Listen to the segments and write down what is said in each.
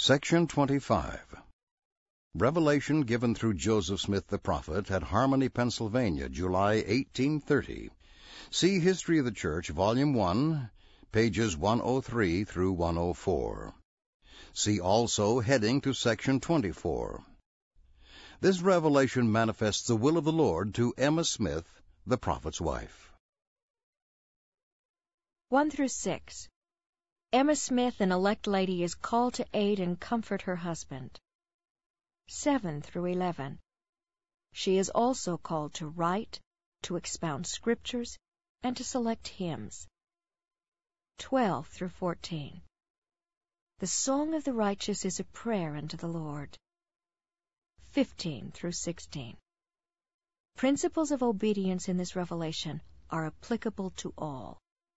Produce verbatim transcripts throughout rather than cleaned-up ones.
Section twenty-five. Revelation given through Joseph Smith the prophet at Harmony, Pennsylvania, July eighteen thirty. See History of the Church, Volume one, pages one oh three through one oh four. See also heading to Section twenty-four. This revelation manifests the will of the Lord to Emma Smith, the prophet's wife. one through six. Emma Smith, an elect lady, is called to aid and comfort her husband. seven through eleven. She is also called to write, to expound scriptures, and to select hymns. twelve through fourteen. The song of the righteous is a prayer unto the Lord. fifteen through sixteen. Principles of obedience in this revelation are applicable to all.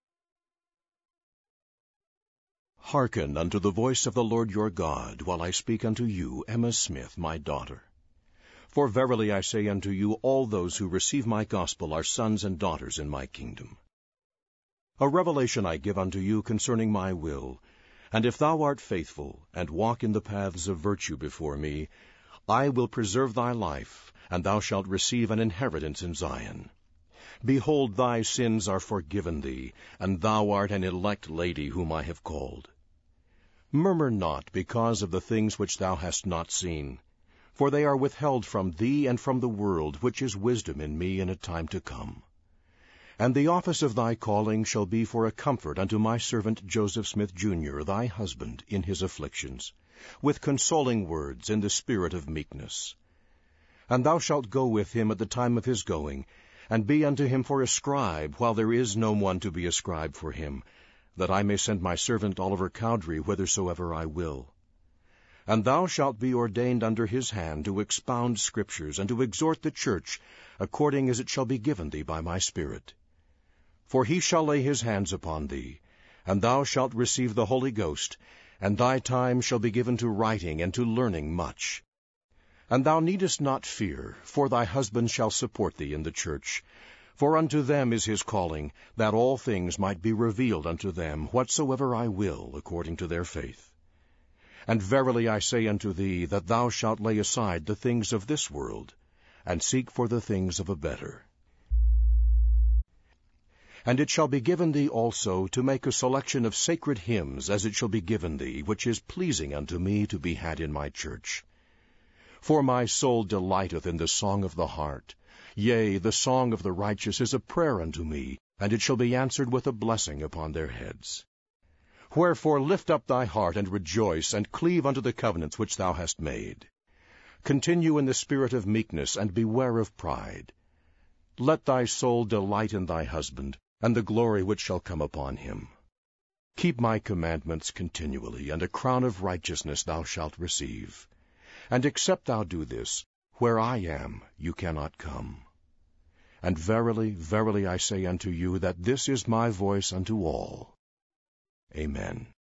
Hearken unto the voice of the Lord your God, while I speak unto you, Emma Smith, my daughter. For verily I say unto you, all those who receive my gospel are sons and daughters in my kingdom. A revelation I give unto you concerning my will, and if thou art faithful, and walk in the paths of virtue before me, I will preserve thy life, and thou shalt receive an inheritance in Zion. Behold, thy sins are forgiven thee, and thou art an elect lady whom I have called. Murmur not because of the things which thou hast not seen, for they are withheld from thee and from the world, which is wisdom in me in a time to come. And the office of thy calling shall be for a comfort unto my servant Joseph Smith, Junior, thy husband, in his afflictions, with consoling words in the spirit of meekness. And thou shalt go with him at the time of his going, and be unto him for a scribe, while there is no one to be a scribe for him, that I may send my servant Oliver Cowdery whithersoever I will. And thou shalt be ordained under his hand to expound scriptures, and to exhort the church, according as it shall be given thee by my Spirit. For he shall lay his hands upon thee, and thou shalt receive the Holy Ghost, and thy time shall be given to writing and to learning much. And thou needest not fear, for thy husband shall support thee in the church. For unto them is his calling, that all things might be revealed unto them, whatsoever I will, according to their faith. And verily I say unto thee, that thou shalt lay aside the things of this world, and seek for the things of a better. And it shall be given thee also to make a selection of sacred hymns, as it shall be given thee, which is pleasing unto me to be had in my church. For my soul delighteth in the song of the heart. Yea, the song of the righteous is a prayer unto me, and it shall be answered with a blessing upon their heads. Wherefore lift up thy heart, and rejoice, and cleave unto the covenants which thou hast made. Continue in the spirit of meekness, and beware of pride. Let thy soul delight in thy husband, and the glory which shall come upon him. Keep my commandments continually, and a crown of righteousness thou shalt receive. And except thou do this, where I am, you cannot come. And verily, verily I say unto you, that this is my voice unto all. Amen.